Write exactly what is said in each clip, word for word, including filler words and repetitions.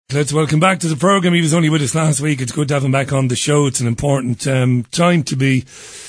Let's welcome back to the programme. He was only with us last week. It's good to have him back on the show. It's an important um, time to be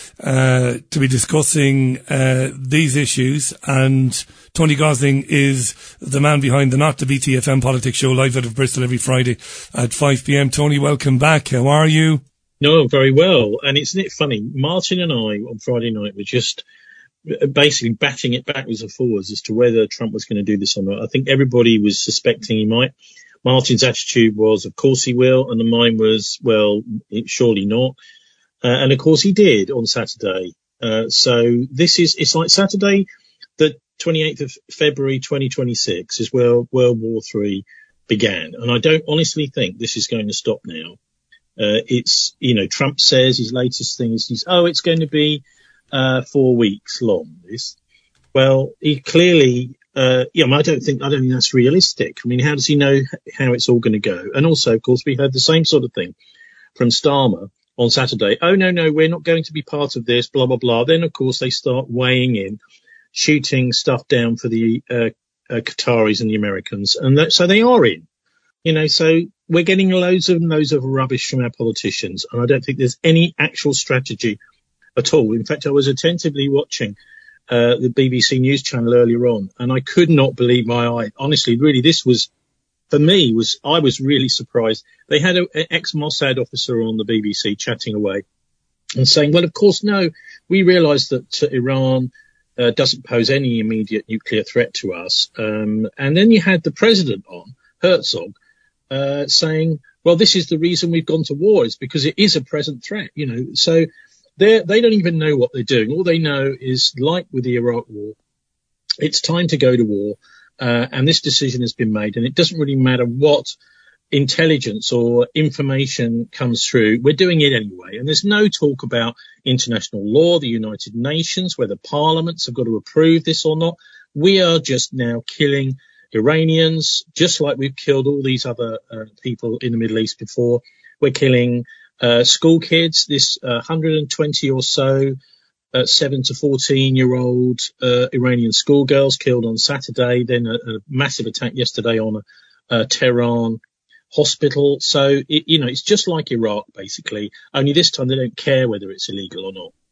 uh, to be discussing uh, these issues. And Tony Gosling is the man behind the Not the B T F M Politics Show, live out of Bristol every Friday at five p.m. Tony, welcome back. How are you? No, very well. And isn't it funny? Martin and I on Friday night were just basically batting it backwards and forwards as to whether Trump was going to do this or not. I think everybody was suspecting he might. Martin's attitude was, of course he will, and mine was, well, surely not. Uh, and of course he did on Saturday. Uh, so this is, it's like Saturday, the twenty-eighth of February, twenty twenty-six is where World War Three began. And I don't honestly think this is going to stop now. Uh, it's, you know, Trump says his latest thing is, he's, oh, it's going to be, uh, four weeks long, this. Well, he clearly, Uh, yeah, I don't think, I don't think that's realistic. I mean, how does he know how it's all going to go? And also, of course, we heard the same sort of thing from Starmer on Saturday. Oh, no, no, we're not going to be part of this, blah, blah, blah. Then, of course, they start weighing in, shooting stuff down for the uh, uh, Qataris and the Americans. And that, so they are in, you know, so we're getting loads and loads of rubbish from our politicians. And I don't think there's any actual strategy at all. In fact, I was attentively watching Uh, the B B C News channel earlier on, and I could not believe my eye. Honestly, really, this was, for me, was I was really surprised. They had a, an ex-Mossad officer on the B B C chatting away and saying, well, of course, no, we realise that uh, Iran uh, doesn't pose any immediate nuclear threat to us. Um, and then you had the president on, Herzog, uh, saying, well, this is the reason we've gone to war, is because it is a present threat, you know, so They're, they don't even know what they're doing. All they know is, like with the Iraq war, it's time to go to war, uh, and this decision has been made, and it doesn't really matter what intelligence or information comes through. We're doing it anyway, and there's no talk about international law, the United Nations, whether parliaments have got to approve this or not. We are just now killing Iranians, just like we've killed all these other uh, people in the Middle East before. We're killing Uh, school kids, this uh, one hundred twenty or so uh, seven to fourteen year old uh, Iranian schoolgirls killed on Saturday, then a, a massive attack yesterday on a, a Tehran hospital. So, it, you know, it's just like Iraq, basically. Only this time they don't care whether it's illegal or not.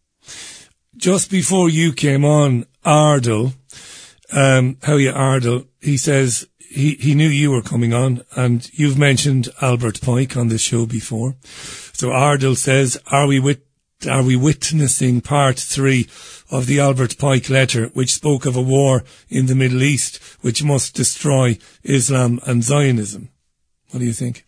Just before you came on, Ardal, um, how are you, Ardal? He says he, he knew you were coming on, and you've mentioned Albert Pike on this show before. So Ardal says, are we wit- are we witnessing part three of the Albert Pike letter, which spoke of a war in the Middle East, which must destroy Islam and Zionism? What do you think?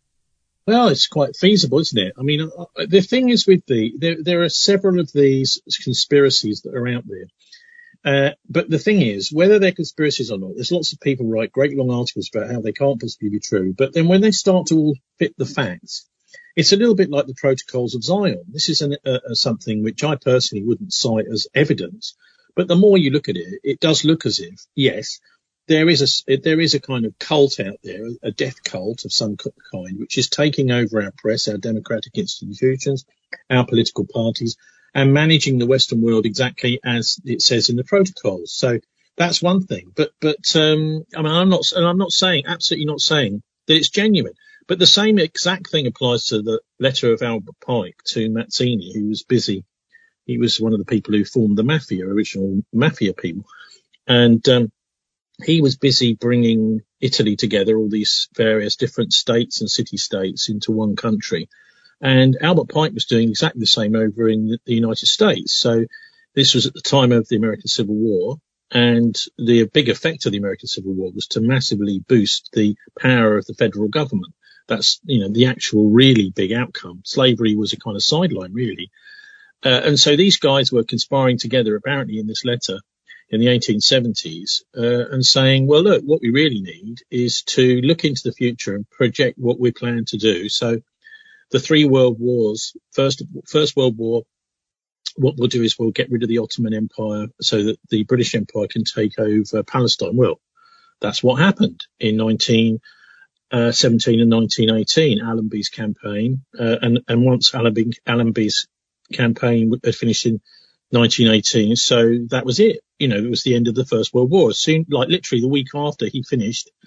Well, it's quite feasible, isn't it? I mean, uh, the thing is with the, there, there are several of these conspiracies that are out there. Uh, but the thing is, whether they're conspiracies or not, there's lots of people write great long articles about how they can't possibly be true. But then when they start to all fit the facts, it's a little bit like the Protocols of Zion. This is an, uh, uh, something which I personally wouldn't cite as evidence. But the more you look at it, it does look as if, yes, there is a, there is a kind of cult out there, a death cult of some kind, which is taking over our press, our democratic institutions, our political parties, and managing the Western world exactly as it says in the protocols. So that's one thing. But, but, um, I mean, I'm not, and I'm not saying, absolutely not saying that it's genuine. But the same exact thing applies to the letter of Albert Pike to Mazzini, who was busy. He was one of the people who formed the mafia, original mafia people. And, um, he was busy bringing Italy together, all these various different states and city-states into one country. And Albert Pike was doing exactly the same over in the United States. So this was at the time of the American Civil War. And the big effect of the American Civil War was to massively boost the power of the federal government. That's, you know, the actual really big outcome. Slavery was a kind of sideline, really. Uh, and so these guys were conspiring together, apparently, in this letter in the eighteen seventies, uh, and saying, well, look, what we really need is to look into the future and project what we plan to do. So the three world wars, first, first World War, what we'll do is we'll get rid of the Ottoman Empire so that the British Empire can take over Palestine. Well, that's what happened in nineteen seventeen and nineteen eighteen, Allenby's campaign. Uh, and, and once Allenby, Allenby's campaign had finished in nineteen eighteen, so that was it. You know, it was the end of the First World War. Soon, like literally the week after he finished,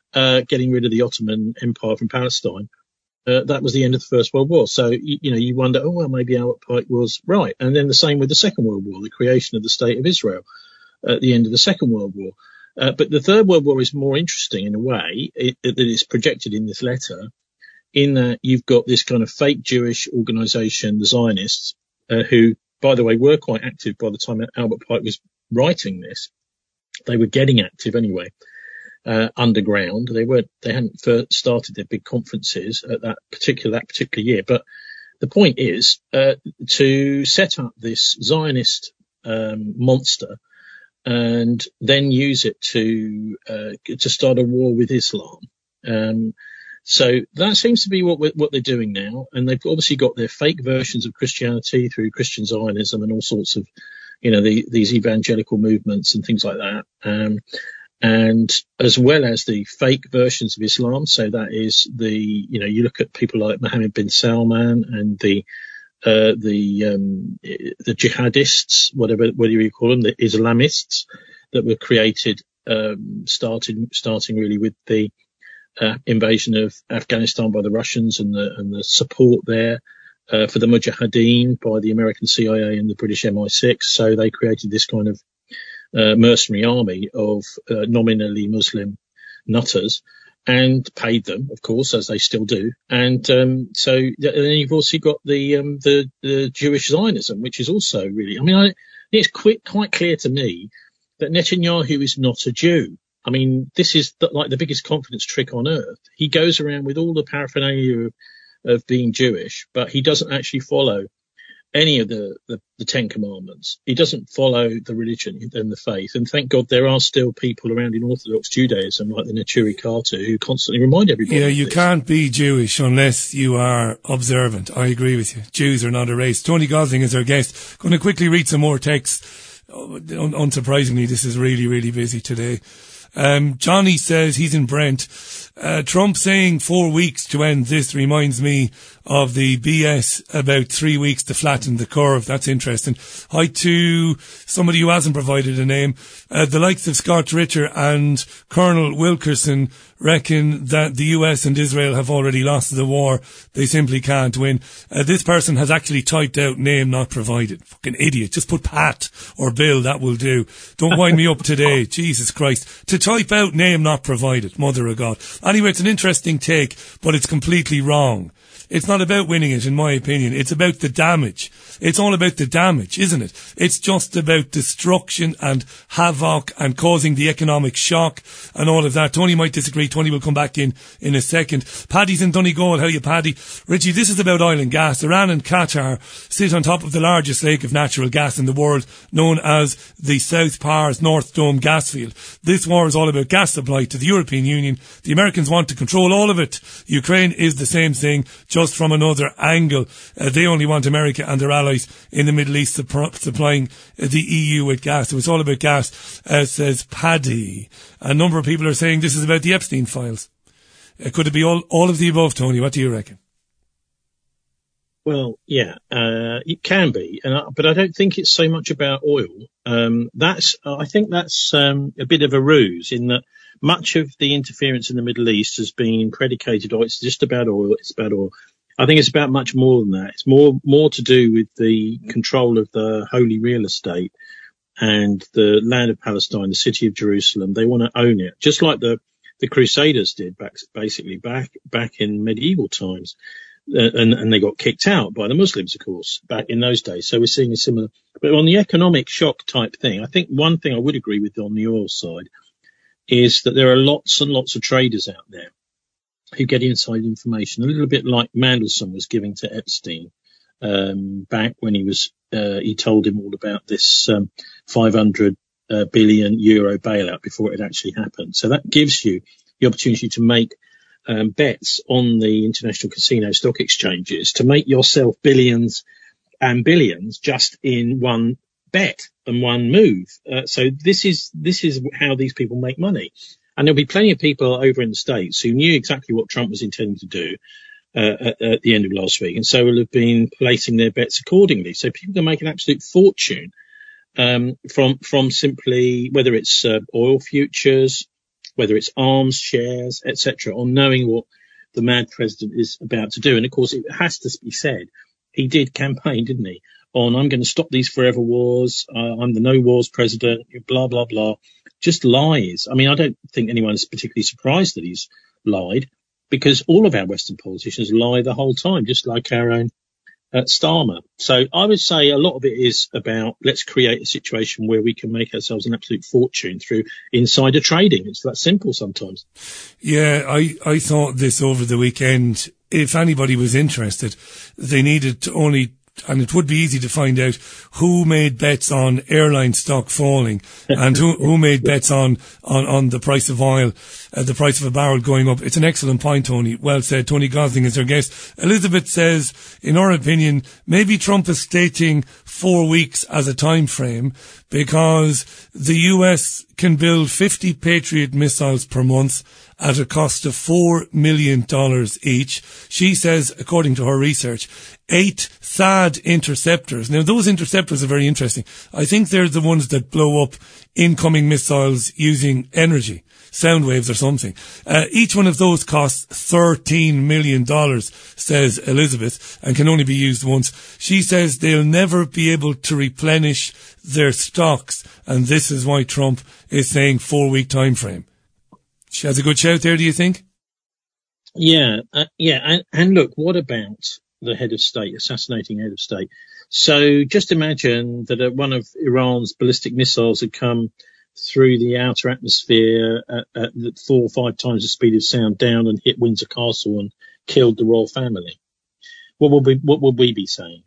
uh, getting rid of the Ottoman Empire from Palestine, uh, that was the end of the First World War. So, you, you know, you wonder, oh, well, maybe Albert Pike was right. And then the same with the Second World War, the creation of the State of Israel at the end of the Second World War. Uh, but the Third World War is more interesting in a way it, it, that it's projected in this letter, in that you've got this kind of fake Jewish organization, the Zionists, uh, who, by the way, were quite active by the time Albert Pike was writing this. They were getting active anyway, uh, underground. They weren't, they hadn't first started their big conferences at that particular, that particular year. But the point is, uh, to set up this Zionist, um, monster and then use it to, uh, to start a war with Islam. Um, So that seems to be what we're, what they're doing now, and they've obviously got their fake versions of Christianity through Christian Zionism and all sorts of, you know, the, these evangelical movements and things like that, um, and as well as the fake versions of Islam. So that is the, you know, you look at people like Mohammed bin Salman and the uh, the um, the jihadists, whatever whatever you call them, the Islamists that were created, um, started starting really with the Uh, invasion of Afghanistan by the Russians and the and the support there uh, for the Mujahideen by the American C I A and the British M I six. So they created this kind of uh, mercenary army of uh, nominally Muslim nutters and paid them, of course, as they still do. And um, so and then you've also got the, um, the the Jewish Zionism, which is also really. I mean, I, it's quite quite clear to me that Netanyahu is not a Jew. I mean, this is the, like the biggest confidence trick on earth. He goes around with all the paraphernalia of, of being Jewish, but he doesn't actually follow any of the, the, the Ten Commandments. He doesn't follow the religion and the faith. And thank God there are still people around in Orthodox Judaism, like the Neturei Karta, who constantly remind everybody. Yeah, you this. can't be Jewish unless you are observant. I agree with you. Jews are not a race. Tony Gosling is our guest. Going to quickly read some more texts. Oh, un- unsurprisingly, this is really, really busy today. Um, Johnny says he's in Brent. Uh, Trump saying four weeks to end this reminds me of the B S about three weeks to flatten the curve. That's interesting. Hi to somebody who hasn't provided a name. Uh, the likes of Scott Ritter and Colonel Wilkerson reckon that the U S and Israel have already lost the war. They simply can't win. Uh, this person has actually typed out name not provided. Fucking idiot. Just put Pat or Bill. That will do. Don't wind me up today. Jesus Christ. To type out name not provided. Mother of God. Anyway, it's an interesting take, but it's completely wrong. It's not about winning it, in my opinion. It's about the damage. It's all about the damage, isn't it? It's just about destruction and havoc and causing the economic shock and all of that. Tony might disagree. Tony will come back in in a second. Paddy's in Donegal. How are you, Paddy? Richie, this is about oil and gas. Iran and Qatar sit on top of the largest lake of natural gas in the world, known as the South Pars North Dome gas field. This war is all about gas supply to the European Union. The Americans want to control all of it. Ukraine is the same thing, just from another angle. Uh, they only want America and their allies in the Middle East supp- supplying uh, the E U with gas. So it's all about gas, uh, says Paddy. A number of people are saying this is about the Epstein files. Uh, could it be all, all of the above, Tony? What do you reckon? Well, yeah, uh, it can be, and I, but I don't think it's so much about oil. Um, that's, I think that's um, a bit of a ruse, in that much of the interference in the Middle East has been predicated, oh, it's just about oil, it's about oil. I think it's about much more than that. It's more, more to do with the control of the holy real estate and the land of Palestine, the city of Jerusalem. They want to own it, just like the, the Crusaders did back, basically back, back in medieval times. Uh, and, and they got kicked out by the Muslims, of course, back in those days. So we're seeing a similar, but on the economic shock type thing, I think one thing I would agree with on the oil side is that there are lots and lots of traders out there who get inside information, a little bit like Mandelson was giving to Epstein, um, back when he was, uh, he told him all about this, um, five hundred uh, billion euro bailout before it had actually happened. So that gives you the opportunity to make Um, bets on the international casino stock exchanges to make yourself billions and billions just in one bet and one move. Uh, so this is this is how these people make money. And there'll be plenty of people over in the States who knew exactly what Trump was intending to do uh, at, at the end of last week, and so will have been placing their bets accordingly. So people can make an absolute fortune um, from from simply, whether it's uh, oil futures, whether it's arms, shares, et cetera, on knowing what the mad president is about to do. And of course, it has to be said, he did campaign, didn't he, on I'm going to stop these forever wars, uh, I'm the no wars president, blah, blah, blah. Just lies. I mean, I don't think anyone is particularly surprised that he's lied, because all of our Western politicians lie the whole time, just like our own uh, Starmer. So I would say a lot of it is about let's create a situation where we can make ourselves an absolute fortune through insider trading. It's that simple sometimes. Yeah, I, I thought this over the weekend. If anybody was interested, they needed to only, and it would be easy to find out who made bets on airline stock falling and who, who made bets on, on, on the price of oil, uh, the price of a barrel going up. It's an excellent point, Tony. Well said. Tony Gosling is our guest. Elizabeth says, in her opinion, maybe Trump is stating four weeks as a time frame because the U S can build fifty Patriot missiles per month at a cost of four million dollars each. She says, according to her research, eight T H A D interceptors. Now, those interceptors are very interesting. I think they're the ones that blow up incoming missiles using energy, sound waves or something. Uh, each one of those costs thirteen million dollars, says Elizabeth, and can only be used once. She says they'll never be able to replenish their stocks, and this is why Trump is saying four-week time frame. She has a good shout there, do you think? Yeah, uh, yeah, and, and look, what about the head of state, assassinating head of state? So just imagine that uh, one of Iran's ballistic missiles had come through the outer atmosphere at, at four or five times the speed of sound down and hit Windsor Castle and killed the royal family. What would we, what would we be saying?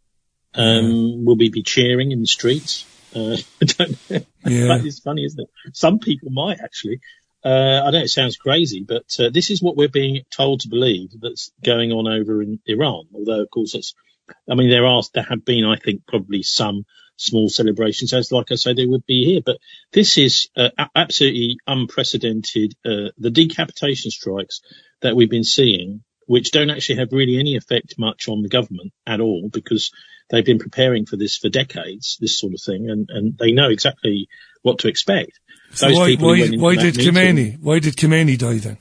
Um, yeah. Will we be cheering in the streets? Uh, I don't know. Yeah. That is funny, isn't it? Some people might actually. Uh, I know it sounds crazy, but uh, this is what we're being told to believe that's going on over in Iran. Although, of course, it's, I mean, there are, there have been, I think, probably some small celebrations, as like I say, they would be here. But this is uh, absolutely unprecedented. Uh, the decapitation strikes that we've been seeing, which don't actually have really any effect much on the government at all, because they've been preparing for this for decades, this sort of thing, and, and they know exactly what to expect. So Those why, why, why did Khomeini, why did Khomeini die then?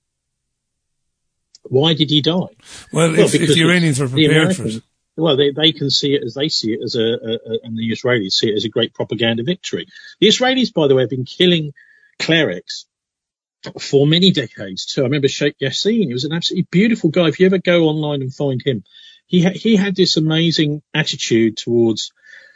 Why did he die? Well, well if, if the Iranians were prepared for it. Well, they, they can see it as they see it as a, a, a, and the Israelis see it as a great propaganda victory. The Israelis, by the way, have been killing clerics for many decades too. I remember Sheikh Yassin. He was an absolutely beautiful guy. If you ever go online and find him, he ha- he had this amazing attitude towards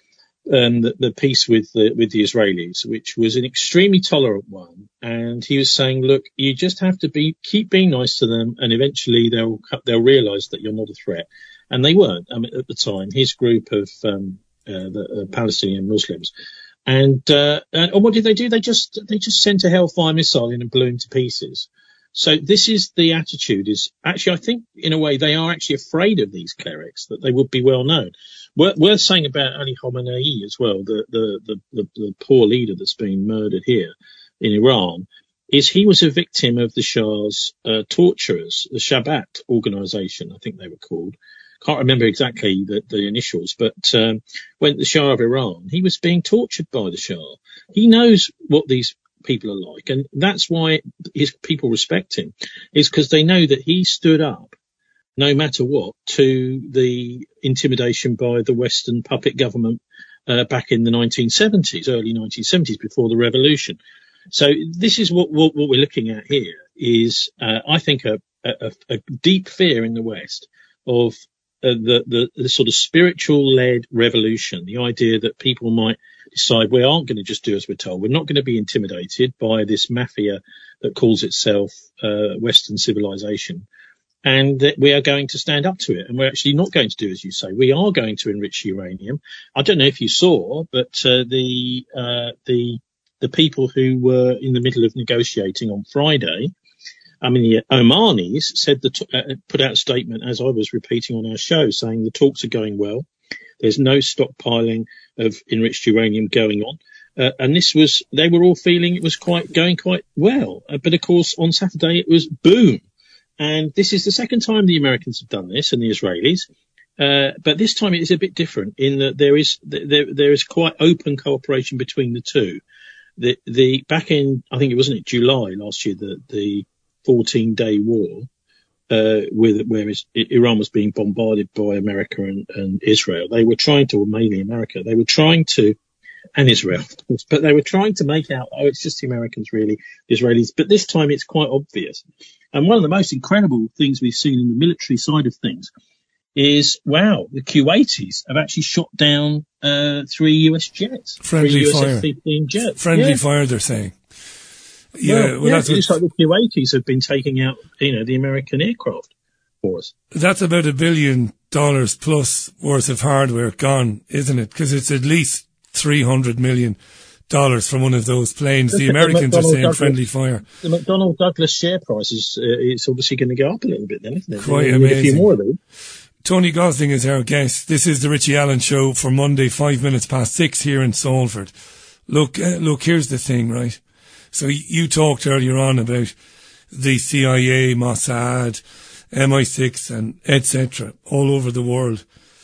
um, the, the peace with the, with the Israelis, which was an extremely tolerant one. And he was saying, look, you just have to be keep being nice to them, and eventually they'll they'll realise that you're not a threat. And they weren't. I mean, at the time, his group of um, uh, the uh, Palestinian Muslims. And, uh, and what did they do? They just, they just sent a Hellfire missile in and blew him to pieces. So this is the attitude is actually, I think in a way they are actually afraid of these clerics, that they would be well known. Worth, worth saying about Ali Khamenei as well, the, the, the, the, the poor leader that's been murdered here in Iran, is he was a victim of the Shah's uh, torturers, the Shabbat organization, I think they were called. Can't remember exactly the, the initials, but um, when the Shah of Iran, he was being tortured by the Shah. He knows what these people are like, and that's why his people respect him, is because they know that he stood up, no matter what, to the intimidation by the Western puppet government uh, back in the nineteen seventies, early nineteen seventies, before the revolution. So this is what, what, what we're looking at here is, uh, I think, a, a, a deep fear in the West of Uh, the, the, the sort of spiritual-led revolution, the idea that people might decide we aren't going to just do as we're told. We're not going to be intimidated by this mafia that calls itself uh, Western civilization, and that we are going to stand up to it. And we're actually not going to do as you say. We are going to enrich uranium. I don't know if you saw, but uh, the uh, the the people who were in the middle of negotiating on Friday, I mean, the Omanis said the t- uh, put out a statement, as I was repeating on our show, saying the talks are going well. There's no stockpiling of enriched uranium going on. Uh, and this was, they were all feeling it was quite going quite well. Uh, but of course, on Saturday, it was boom. And this is the second time the Americans have done this and the Israelis. Uh, but this time it is a bit different in that there is, there, there is quite open cooperation between the two. the, the back in, I think it wasn't it July last year, the, the fourteen day war, uh, with, where Iran was being bombarded by America and, and Israel. They were trying to, well, mainly America, they were trying to, and Israel, but they were trying to make out, oh, it's just the Americans really, the Israelis. But this time it's quite obvious. And one of the most incredible things we've seen in the military side of things is, wow, the Kuwaitis have actually shot down uh, three U S jets. Friendly three U S fire. F fifteen jets. Friendly yeah. fire, they're saying. Yeah, well, well, yeah, that's it looks like the Kuwaitis have been taking out, you know, the American aircraft for us. That's about a billion dollars plus worth of hardware gone, isn't it? Because it's at least three hundred million dollars from one of those planes. The Americans the are saying Douglas, friendly fire. The McDonnell Douglas share price is uh, it's obviously going to go up a little bit then, isn't it? Quite amazing. A few more of them. Tony Gosling is our guest. This is the Richie Allen Show for Monday, five minutes past six here in Salford. Look, uh, look, here's the thing, right? So you talked earlier on about the C I A, Mossad, M I six, and et cetera all over the world.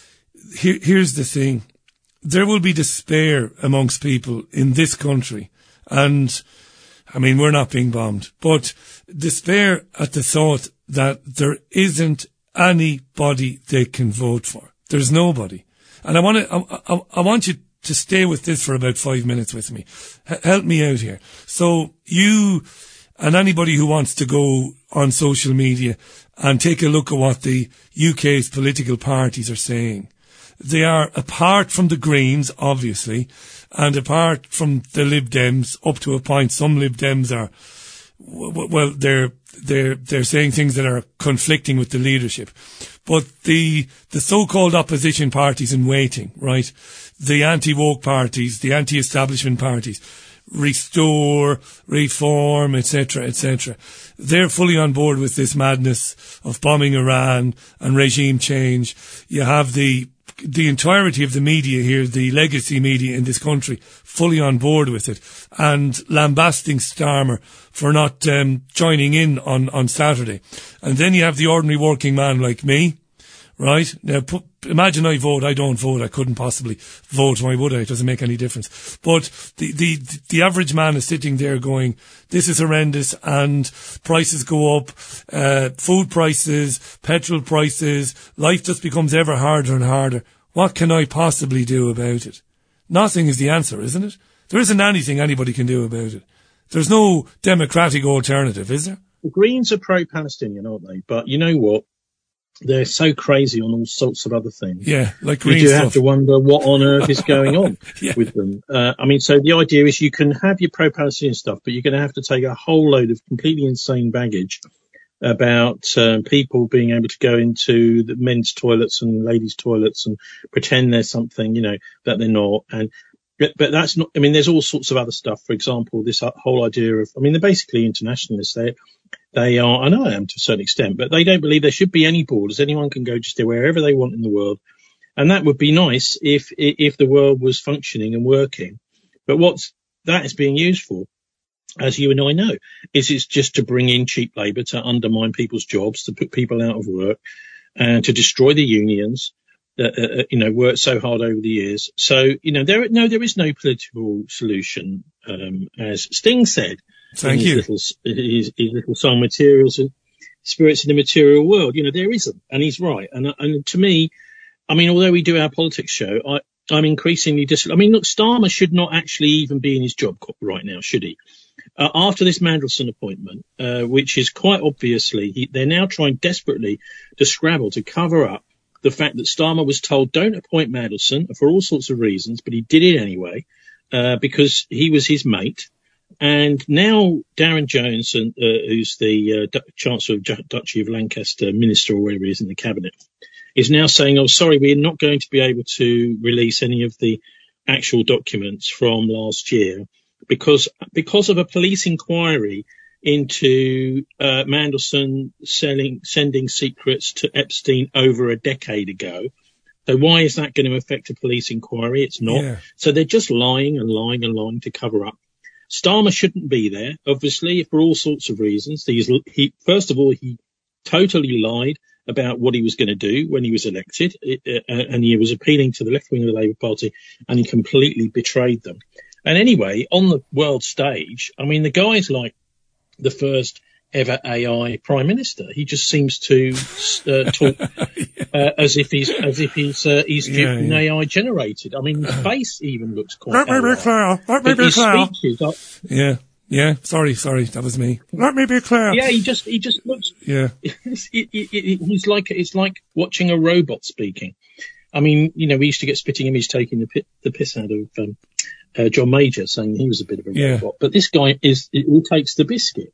Here, here's the thing. There will be despair amongst people in this country. And, I mean, we're not being bombed, but despair at the thought that there isn't anybody they can vote for. There's nobody. And I want to, I, I, I want you to stay with this for about five minutes with me. H- help me out here. So you and anybody who wants to go on social media and take a look at what the U K's political parties are saying. They are, apart from the Greens, obviously, and apart from the Lib Dems, up to a point, some Lib Dems are, well, they're, they're, they're saying things that are conflicting with the leadership. But the, the so-called opposition parties in waiting, right? The anti-woke parties, the anti-establishment parties, Restore, Reform, et cetera, et cetera. They're fully on board with this madness of bombing Iran and regime change. You have the, the entirety of the media here, the legacy media in this country, fully on board with it, and lambasting Starmer for not um, joining in on, on Saturday. And then you have the ordinary working man like me, right? Now, put, imagine I vote. I don't vote. I couldn't possibly vote. Why would I? It doesn't make any difference. But the, the, the average man is sitting there going, this is horrendous, and prices go up, uh, food prices, petrol prices, life just becomes ever harder and harder. What can I possibly do about it? Nothing is the answer, isn't it? There isn't anything anybody can do about it. There's no democratic alternative, is there? The Greens are pro-Palestinian, aren't they? But you know what? They're so crazy on all sorts of other things. Yeah, like green You do stuff. have to wonder what on earth is going on yeah. with them. Uh, I mean, so the idea is you can have your pro-Palestinian stuff, but you're going to have to take a whole load of completely insane baggage about uh, people being able to go into the men's toilets and ladies' toilets and pretend there's something, you know, that they're not. And but, but that's not. I mean, there's all sorts of other stuff. For example, this whole idea of. I mean, they're basically internationalists. They They are, and I am to a certain extent, but they don't believe there should be any borders. Anyone can go just wherever they want in the world. And that would be nice if, if the world was functioning and working. But what that is being used for, as you and I know, is it's just to bring in cheap labour, to undermine people's jobs, to put people out of work, and to destroy the unions that, uh, you know, worked so hard over the years. So, you know, there, no, there is no political solution, um, as Sting said. Thank his you. Little, his, his little song, Materials and Spirits in the Material World. You know, there isn't, and he's right. And and to me, I mean, although we do our politics show, I, I'm increasingly dis. I mean, look, Starmer should not actually even be in his job right now, should he? Uh, after this Mandelson appointment, uh, which is quite obviously, he, they're now trying desperately to scrabble to cover up the fact that Starmer was told don't appoint Mandelson for all sorts of reasons, but he did it anyway uh, because he was his mate. And now Darren Jones, uh, who's the uh, Chancellor of J- Duchy of Lancaster, Minister or whatever he is in the Cabinet, is now saying, oh, sorry, we're not going to be able to release any of the actual documents from last year because because of a police inquiry into uh, Mandelson selling, sending secrets to Epstein over a decade ago. So why is that going to affect a police inquiry? It's not. Yeah. So they're just lying and lying and lying to cover up. Starmer shouldn't be there, obviously, for all sorts of reasons. He's, he, first of all, he totally lied about what he was going to do when he was elected, it, uh, and he was appealing to the left wing of the Labour Party, and he completely betrayed them. And anyway, on the world stage, I mean, the guy's like the first ever A I prime minister. He just seems to uh, talk uh, as if he's as if he's uh, he's Yeah, yeah. A I generated. I mean, his face even looks quite. Let me be A I. clear. Let me be His clear. speeches are, Yeah, yeah. Sorry, sorry. That was me. Let me be clear. yeah, he just he just looks. Yeah. It's, it, it, it, he's like it's like watching a robot speaking. I mean, you know, we used to get Spitting Image taking the, pi- the piss out of um, uh, John Major, saying he was a bit of a Yeah. robot. But this guy is it all takes the biscuit.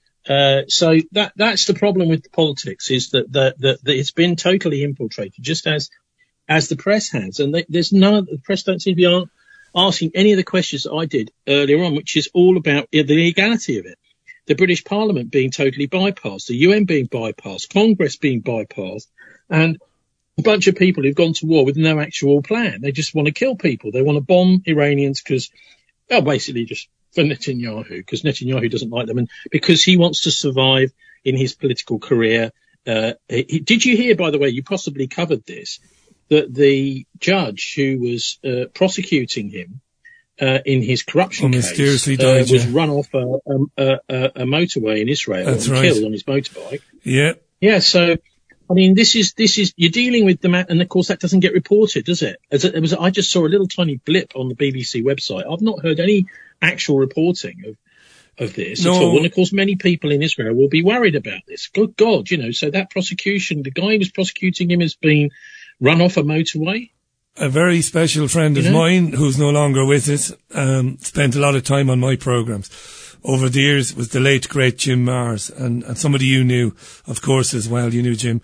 Uh, so that that's the problem with politics, is that that, that that it's been totally infiltrated, just as as the press has, and they, there's none of the press don't seem to be a- asking any of the questions that I did earlier on, which is all about the legality of it. The British Parliament being totally bypassed, the U N being bypassed, Congress being bypassed, and a bunch of people who've gone to war with no actual plan. They just want to kill people. They want to bomb Iranians because, well, basically just for Netanyahu, because Netanyahu doesn't like them, and because he wants to survive in his political career. Uh, he, did you hear, by the way, you possibly covered this, that the judge who was uh, prosecuting him uh, in his corruption Oh, case mysteriously uh, died, was yeah. run off a, a, a, a motorway in Israel That's and right. killed on his motorbike? Yeah. Yeah, so I mean, this is this is you're dealing with the man, and of course that doesn't get reported, does it? As it, it was, I just saw a little tiny blip on the B B C website. I've not heard any actual reporting of of this No. at all, and of course many people in Israel will be worried about this. Good God, you know, so that prosecution, the guy who was prosecuting him has been run off a motorway. A very special friend of You know? mine, who's no longer with us, um, spent a lot of time on my programs over the years, was the late great Jim Mars, and, and somebody you knew, of course, as well. You knew Jim.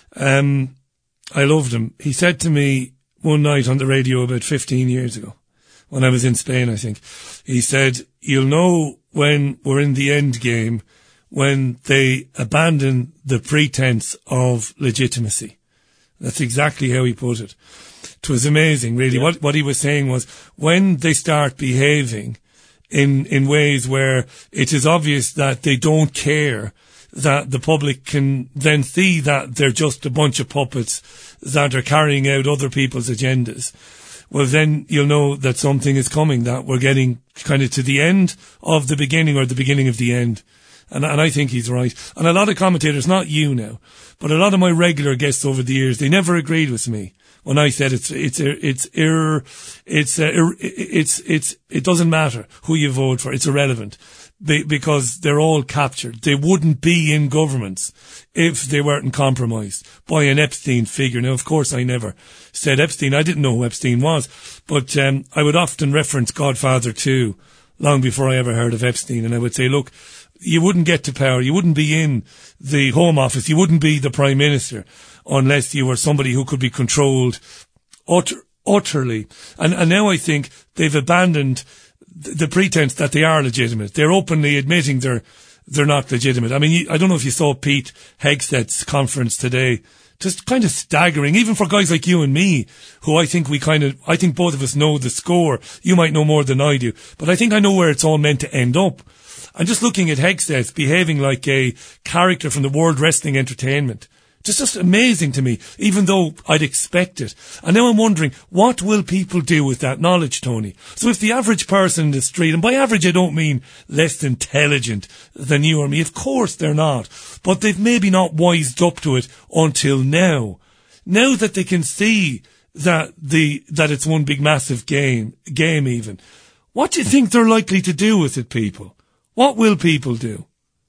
Um, I loved him. He said to me one night on the radio about fifteen years ago, when I was in Spain, I think, he said, "You'll know when we're in the end game, when they abandon the pretense of legitimacy." That's exactly how he put it. It was amazing, really. Yeah. What what he was saying was, when they start behaving in in ways where it is obvious that they don't care, that the public can then see that they're just a bunch of puppets that are carrying out other people's agendas, well, then you'll know that something is coming, that we're getting kind of to the end of the beginning, or the beginning of the end. And, and I think he's right. And a lot of commentators, not you now, but a lot of my regular guests over the years, they never agreed with me when I said it's, it's, it's, ir, it's, uh, ir, it's, it's, it doesn't matter who you vote for. It's irrelevant Be, because they're all captured. They wouldn't be in governments if they weren't compromised by an Epstein figure. Now, of course, I never said Epstein. I didn't know who Epstein was, but, um, I would often reference Godfather two long before I ever heard of Epstein. And I would say, look, you wouldn't get to power. You wouldn't be in the Home Office. You wouldn't be the Prime Minister unless you were somebody who could be controlled utter, utterly. And, and now I think they've abandoned the, the pretense that they are legitimate. They're openly admitting they're they're not legitimate. I mean, you, I don't know if you saw Pete Hegseth's conference today. Just kind of staggering, even for guys like you and me, who I think we kind of, I think both of us know the score. You might know more than I do, but I think I know where it's all meant to end up. I'm just looking at Hegseth behaving like a character from the World Wrestling Entertainment. Just, just amazing to me, even though I'd expect it. And now I'm wondering, what will people do with that knowledge, Tony? So if the average person in the street, and by average I don't mean less intelligent than you or me, of course they're not, but they've maybe not wised up to it until now. Now that they can see that the, that it's one big massive game, game even, what do you think they're likely to do with it, people? What will people do?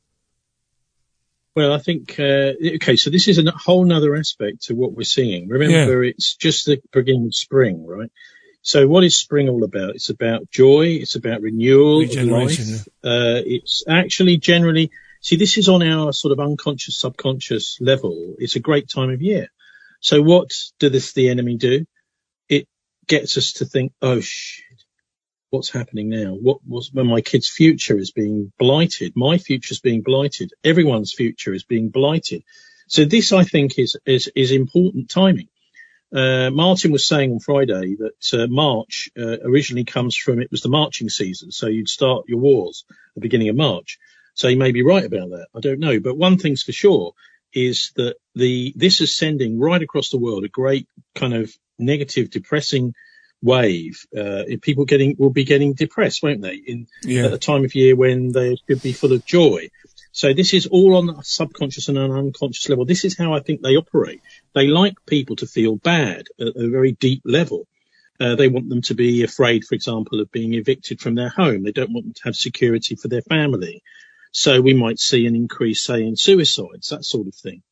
Well, I think, uh, okay, so this is a whole nother aspect to what we're seeing. Remember, yeah. It's just the beginning of spring, right? So what is spring all about? It's about joy. It's about renewal of life. Yeah. Uh, it's actually generally, see, this is on our sort of unconscious, subconscious level. It's a great time of year. So what does this, the enemy do? It gets us to think, oh, shit. What's happening now? What was when my kid's future is being blighted? My future is being blighted. Everyone's future is being blighted. So this, I think, is is, is important timing. Uh, Martin was saying on Friday that uh, March uh, originally comes from, it was the marching season. So you'd start your wars at the beginning of March. So he may be right about that. I don't know. But one thing's for sure is that the this is sending right across the world a great kind of negative, depressing wave, uh, people getting will be getting depressed, won't they? In yeah. at a time of year when they should be full of joy. So this is all on a subconscious and an unconscious level. This is how I think they operate. They like people to feel bad at a very deep level. Uh, they want them to be afraid, for example, of being evicted from their home. They don't want them to have security for their family. So we might see an increase, say, in suicides, that sort of thing.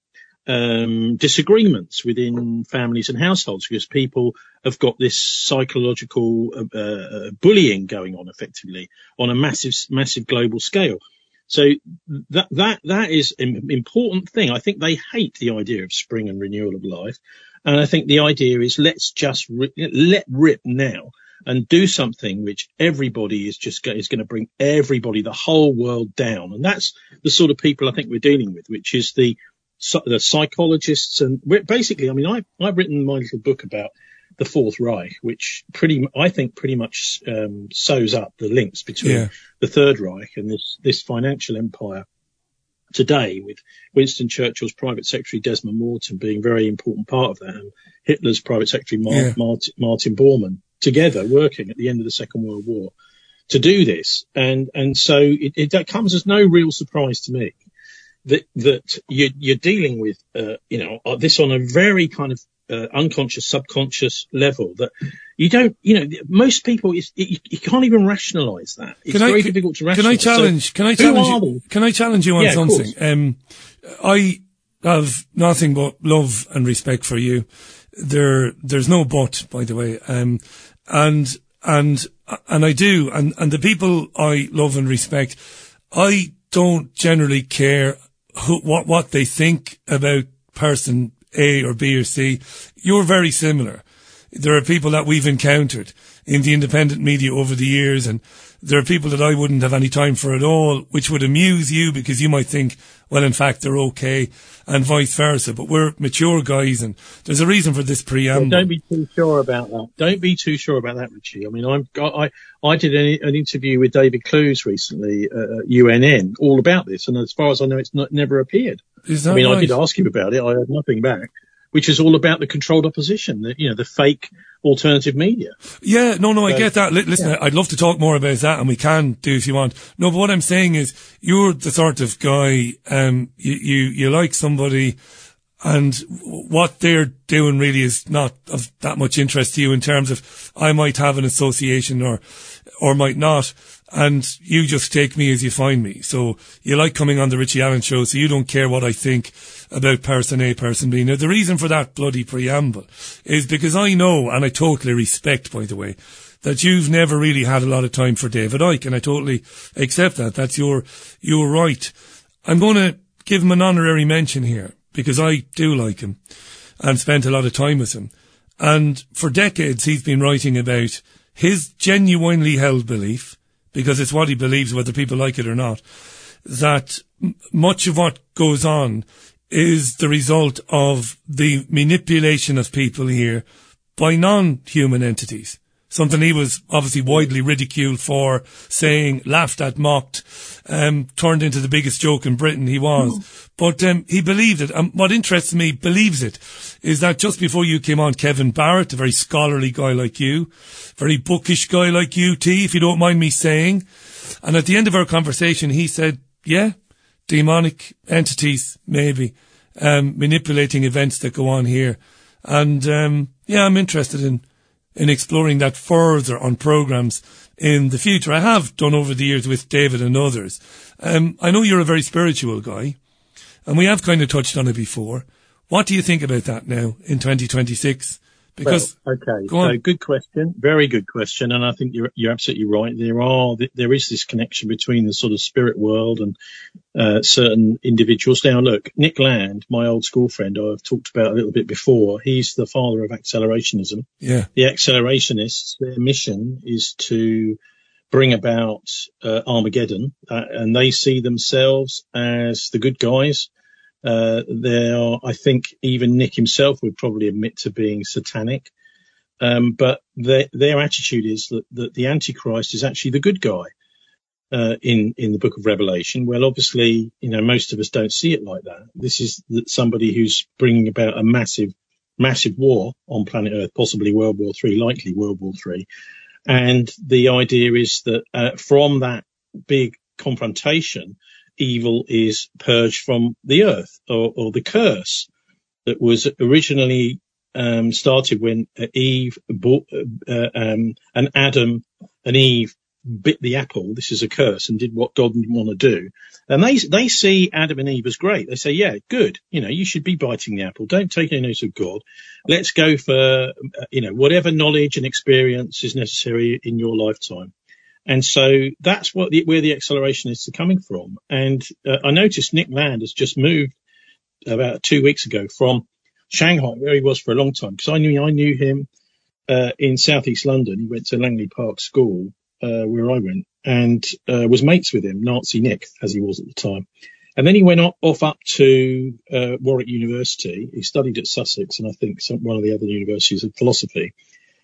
Um, disagreements within families and households because people have got this psychological uh, uh, bullying going on effectively on a massive, massive global scale. So that, that, that is an important thing. I think they hate the idea of spring and renewal of life. And I think the idea is let's just ri- let rip now and do something which everybody is just go- is going to bring everybody, the whole world down. And that's the sort of people I think we're dealing with, which is the, the psychologists. And we're basically, I mean, I, I've written my little book about the Fourth Reich, which pretty, I think pretty much um, sews up the links between yeah. the Third Reich and this, this financial empire today, with Winston Churchill's private secretary Desmond Morton being a very important part of that, and Hitler's private secretary Mar- yeah. Martin, Martin Bormann together working at the end of the Second World War to do this. And, and so it, it that comes as no real surprise to me that, that you're, you're dealing with, uh, you know, this on a very kind of Uh, unconscious, subconscious level that you don't, you know, most people, is, you, you can't even rationalize that. It's can very I, difficult to rationalize. Can I challenge, so, can I challenge you, can I challenge you on yeah, something? Um, I have nothing but love and respect for you. There, there's no but, by the way. Um, and, and, and I do, and, and the people I love and respect, I don't generally care who, what, what they think about person A or B or C. You're very similar. There are people that we've encountered in the independent media over the years, and there are people that I wouldn't have any time for at all, which would amuse you because you might think, well, in fact, they're okay, and vice versa. But we're mature guys, and there's a reason for this preamble. Well, don't be too sure about that. Don't be too sure about that, Richie. I mean, I'm, I I did an, an interview with David Clues recently at U N N all about this, and as far as I know, it's not, never appeared. Is that I mean, right? I did ask him about it. I had nothing back, which is all about the controlled opposition, the, you know, the fake alternative media. Yeah, no, no, I so, get that. Listen, yeah. I'd love to talk more about that, and we can do if you want. No, but what I'm saying is, you're the sort of guy, um, you, you, you like somebody, and what they're doing really is not of that much interest to you in terms of, I might have an association or, or might not. And you just take me as you find me. So you like coming on the Richie Allen show, so you don't care what I think about person A, person B. Now, the reason for that bloody preamble is because I know, and I totally respect, by the way, that you've never really had a lot of time for David Icke, and I totally accept that. That's your, your right. I'm going to give him an honorary mention here, because I do like him and spent a lot of time with him. And for decades, he's been writing about his genuinely held belief, because it's what he believes, whether people like it or not, that m- much of what goes on is the result of the manipulation of people here by non-human entities. Something he was obviously widely ridiculed for, saying, laughed at, mocked, um, turned into the biggest joke in Britain he was. Mm. But um, he believed it. And what interests me, believes it, is that just before you came on, Kevin Barrett, a very scholarly guy like you, very bookish guy like you, T, if you don't mind me saying, and at the end of our conversation, he said, yeah, demonic entities, maybe, um, manipulating events that go on here. And um, yeah, I'm interested in in exploring that further on programs in the future. I have done over the years with David and others. Um, I know you're a very spiritual guy, and we have kind of touched on it before. What do you think about that now in twenty twenty-six? Because well, okay, so good question, very good question, and I think you're you're absolutely right. There are there is this connection between the sort of spirit world and uh, certain individuals. Now, look, Nick Land, my old school friend, I've talked about a little bit before. He's the father of accelerationism. Yeah, the accelerationists, their mission is to bring about uh, Armageddon, uh, and they see themselves as the good guys. Uh, there are, I think even Nick himself would probably admit to being satanic. Um, but their, their attitude is that, that the Antichrist is actually the good guy, uh, in, in the book of Revelation. Well, obviously, you know, most of us don't see it like that. This is that somebody who's bringing about a massive massive war on planet Earth, possibly World War Three, likely World War Three. And the idea is that uh, from that big confrontation, evil is purged from the earth, or, or the curse that was originally um, started when uh, Eve bought, uh, um, and Adam and Eve bit the apple. This is a curse, and did what God didn't want to do. And they they see Adam and Eve as great. They say, yeah, good. You know, you should be biting the apple. Don't take any notice of God. Let's go for, uh, you know, whatever knowledge and experience is necessary in your lifetime. And so that's what the, where the accelerationists are coming from. And uh, I noticed Nick Land has just moved about two weeks ago from Shanghai, where he was for a long time, because I knew I knew him uh, in southeast London. He went to Langley Park School, uh, where I went, and uh, was mates with him, Nazi Nick, as he was at the time. And then he went off, off up to uh, Warwick University. He studied at Sussex, and I think some, one of the other universities of philosophy.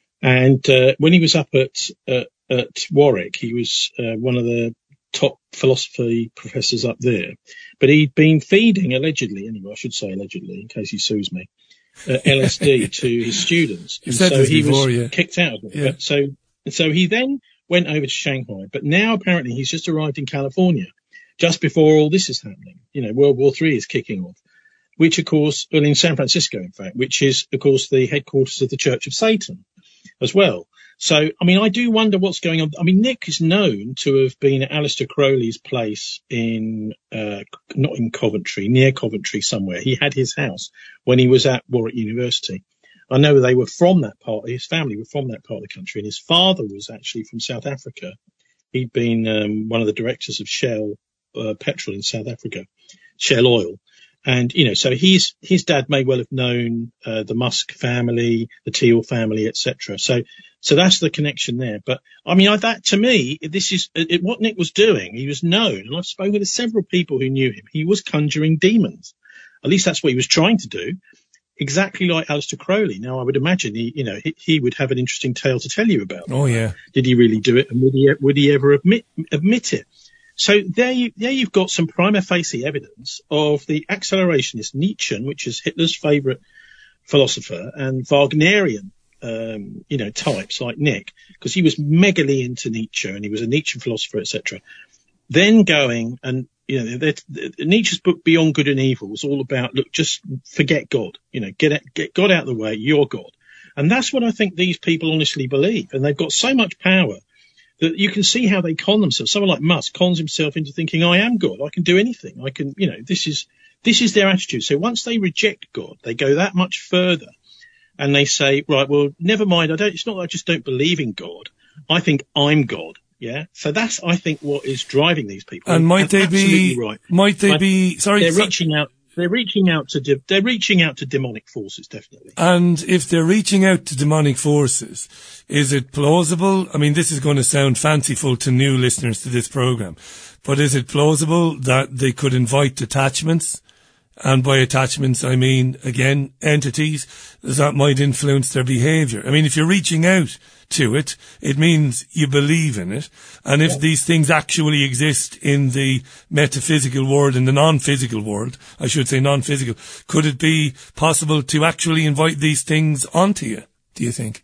And uh, when he was up at uh, at Warwick, he was uh, one of the top philosophy professors up there. But he'd been feeding, allegedly, anyway, I should say allegedly, in case he sues me, uh, L S D to his students. You and said so this he before, was yeah. kicked out of it. Yeah. But so, so he then went over to Shanghai. But now apparently he's just arrived in California, just before all this is happening. You know, World War Three is kicking off, which, of course, well, in San Francisco, in fact, which is, of course, the headquarters of the Church of Satan as well. So, I mean, I do wonder what's going on. I mean, Nick is known to have been at Aleister Crowley's place in, uh, not in Coventry, near Coventry somewhere. He had his house when he was at Warwick University. I know they were from that part, his family were from that part of the country, and his father was actually from South Africa. He'd been um, one of the directors of Shell uh, Petrol in South Africa, Shell Oil. And, you know, so his, his dad may well have known, uh, the Musk family, the Teal family, et cetera. So, so that's the connection there. But I mean, I, that to me, this is it, what Nick was doing. He was known, and I've spoken to several people who knew him. He was conjuring demons. At least that's what he was trying to do. Exactly like Aleister Crowley. Now, I would imagine he, you know, he, he would have an interesting tale to tell you about. Oh, yeah. Did he really do it? And would he, would he ever admit, admit it? So there, you, there you've got some prima facie evidence of the accelerationist Nietzsche, which is Hitler's favourite philosopher, and Wagnerian, um, you know, types like Nick, because he was megally into Nietzsche and he was a Nietzsche philosopher, et cetera. Then going and, you know, they're, they're, Nietzsche's book Beyond Good and Evil was all about, look, just forget God, you know, get get God out of the way, you're God. And that's what I think these people honestly believe. And they've got so much power that you can see how they con themselves. Someone like Musk cons himself into thinking, I am God. I can do anything. I can, you know, this is, this is their attitude. So once they reject God, they go that much further and they say, right, well, never mind. I don't, it's not that I just don't believe in God. I think I'm God. Yeah. So that's, I think, what is driving these people. And might That's they be, right. might they I, be, sorry. They're so, reaching out. They're reaching out to, de- they're reaching out to demonic forces, definitely. And if they're reaching out to demonic forces, is it plausible? I mean, this is going to sound fanciful to new listeners to this program, but is it plausible that they could invite detachments? And by attachments, I mean, again, entities that might influence their behavior. I mean, if you're reaching out to it, it means you believe in it. And if yeah. these things actually exist in the metaphysical world, in the non-physical world, I should say non-physical, could it be possible to actually invite these things onto you, do you think?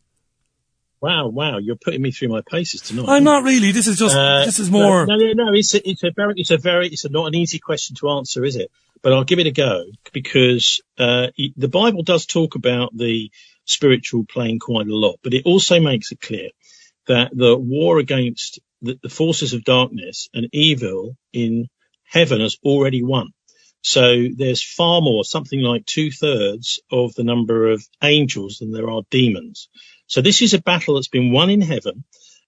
Wow, wow, you're putting me through my paces tonight. I'm not really. This is just, uh, this is more. No, no, no, it's a, it's a very, it's a very, it's a, not an easy question to answer, is it? But I'll give it a go because, uh, the Bible does talk about the spiritual plane quite a lot, but it also makes it clear that the war against the, the forces of darkness and evil in heaven has already won. So there's far more, something like two thirds of the number of angels than there are demons. So this is a battle that's been won in heaven.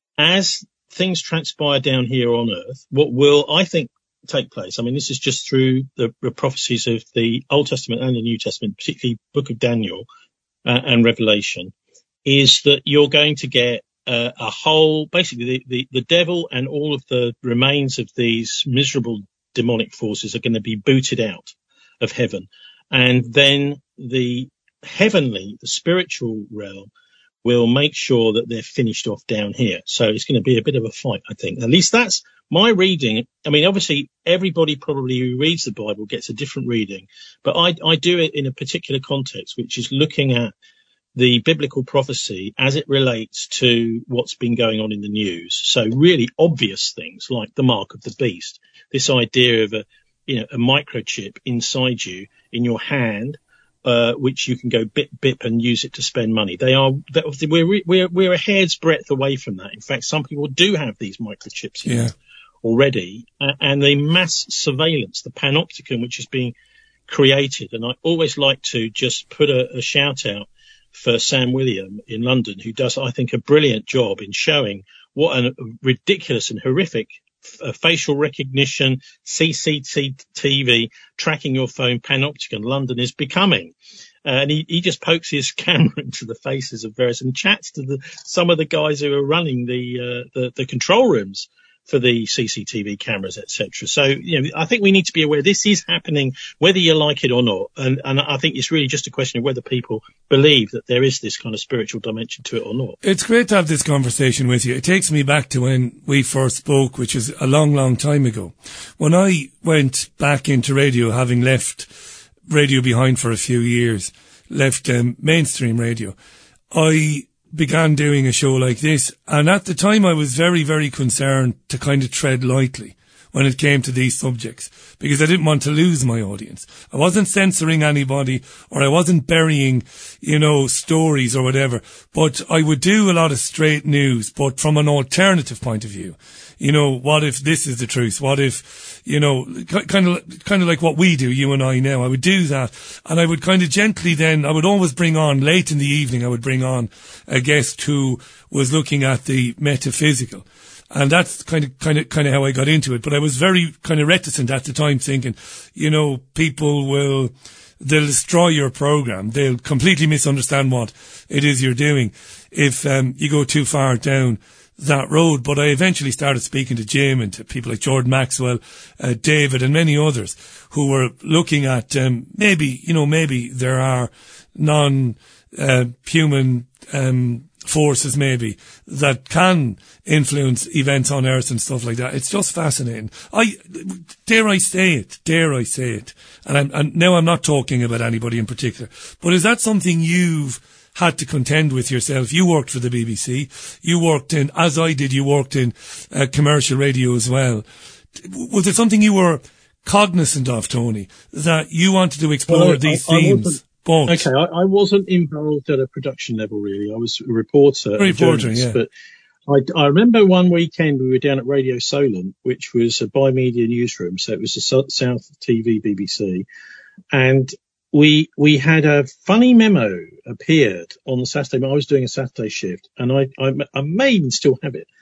As things transpire down here on earth, what will, I think, take place, I mean, this is just through the, the prophecies of the Old Testament and the New Testament, particularly Book of Daniel uh, and Revelation, is that you're going to get uh, a whole, basically the, the, the devil and all of the remains of these miserable demonic forces are going to be booted out of heaven. And then the heavenly, the spiritual realm, will make sure that they're finished off down here. So it's going to be a bit of a fight, I think. At least that's my reading. I mean, obviously, everybody probably who reads the Bible gets a different reading, but I, I do it in a particular context, which is looking at the biblical prophecy as it relates to what's been going on in the news. So really obvious things like the mark of the beast, this idea of a, you know, a microchip inside you in your hand, uh, which you can go bip, bip and use it to spend money. They are, we're, we're, we're a hair's breadth away from that. In fact, some people do have these microchips yeah. already, uh, and the mass surveillance, the panopticon, which is being created. And I always like to just put a, a shout out for Sam William in London, who does, I think, a brilliant job in showing what a ridiculous and horrific uh, facial recognition, C C T V, tracking your phone, panopticon London is becoming. Uh, and he, he just pokes his camera into the faces of various and chats to the, some of the guys who are running the, uh, the, the control rooms for the C C T V cameras, et cetera. So, you know, I think we need to be aware this is happening, whether you like it or not. And, and I think it's really just a question of whether people believe that there is this kind of spiritual dimension to it or not. It's great to have this conversation with you. It takes me back to when we first spoke, which is a long, long time ago. When I went back into radio, having left radio behind for a few years, left um, mainstream radio, I began doing a show like this, and at the time I was very, very concerned to kind of tread lightly when it came to these subjects, because I didn't want to lose my audience. I wasn't censoring anybody, or I wasn't burying, you know, stories or whatever, but I would do a lot of straight news, but from an alternative point of view. You know, what if this is the truth? What if, you know, kind of, kind of like what we do, you and I now. I would do that, and I would kind of gently then, I would always bring on, late in the evening, I would bring on a guest who was looking at the metaphysical. And that's kind of, kind of, kind of how I got into it. But I was very kind of reticent at the time, thinking, you know, people will, they'll destroy your program. They'll completely misunderstand what it is you're doing if um, you go too far down that road. But I eventually started speaking to Jim and to people like Jordan Maxwell, uh, David, and many others who were looking at um, maybe, you know, maybe there are non uh, human um forces maybe that can influence events on Earth and stuff like that. It's just fascinating. I dare I say it, dare I say it, and I'm and now I'm not talking about anybody in particular, but is that something you've had to contend with yourself? You worked for the B B C, you worked in, as I did, you worked in uh, commercial radio as well. Was there something you were cognizant of, Tony, that you wanted to explore well, these I, I themes? Both. Okay, I, I wasn't involved at a production level, really. I was a reporter, a reporter, yeah. But I, I remember one weekend we were down at Radio Solent, which was a bi-media newsroom, so it was the South T V B B C, and we we had a funny memo appeared on the Saturday. I was doing a Saturday shift, and I I, I may even still have it,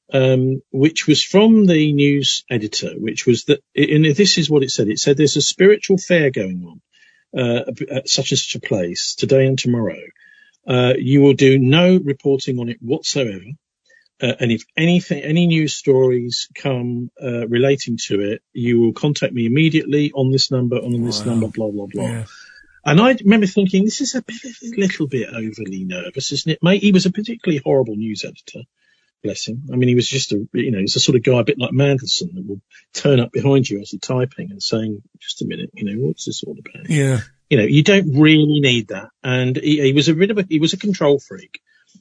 um, which was from the news editor, which was that, and this is what it said. It said there's a spiritual fair going on. Uh, at such and such a place today and tomorrow. Uh, you will do no reporting on it whatsoever. Uh, and if anything, any news stories come uh, relating to it, you will contact me immediately on this number, on this wow. number, blah, blah, blah. Yeah. And I remember thinking, this is a, bit, a little bit overly nervous, isn't it, mate? He was a particularly horrible news editor. Bless him. I mean, he was just a, you know, he's the sort of guy a bit like Mandelson that will turn up behind you as you're typing and saying, just a minute, you know, what's this all about? Yeah. You know, you don't really need that. And he, he was a bit of a, he was a control freak.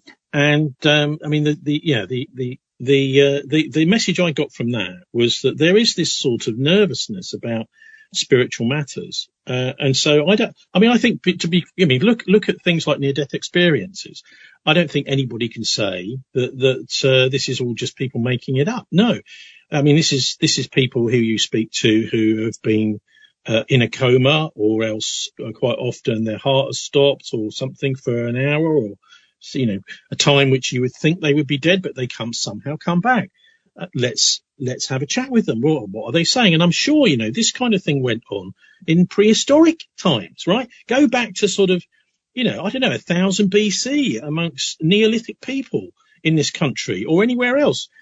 And, um, I mean, the, the, yeah, the, the, the, uh, the, the message I got from that was that there is this sort of nervousness about spiritual matters. Uh, and so I don't, I mean, I think to be, I mean, look, look at things like near-death experiences. I don't think anybody can say that, that, uh, this is all just people making it up. No. I mean, this is, this is people who you speak to who have been, uh, in a coma, or else uh, quite often their heart has stopped or something for an hour, or, you know, a time which you would think they would be dead, but they come somehow come back. Uh, let's, let's have a chat with them. Well, what are they saying? And I'm sure, you know, this kind of thing went on in prehistoric times, right? Go back to sort of, you know, I don't know, a thousand B C amongst Neolithic people in this country or anywhere else,